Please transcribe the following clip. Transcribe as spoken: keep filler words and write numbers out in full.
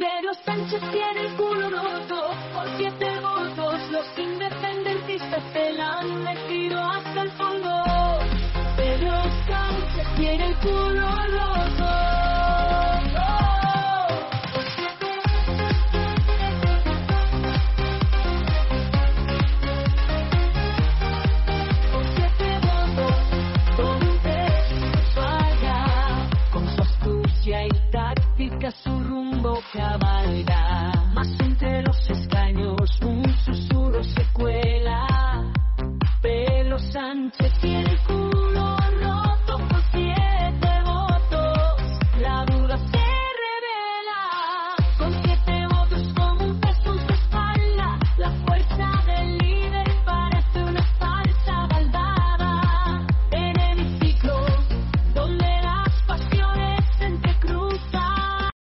Pedro Sánchez tiene el culo roto por siete votos. Los independentistas se la han metido hasta el fondo. Pedro Sánchez tiene el culo roto. Por siete votos, donde falla, con su astucia y táctica su rumbo cabalga. Más entre los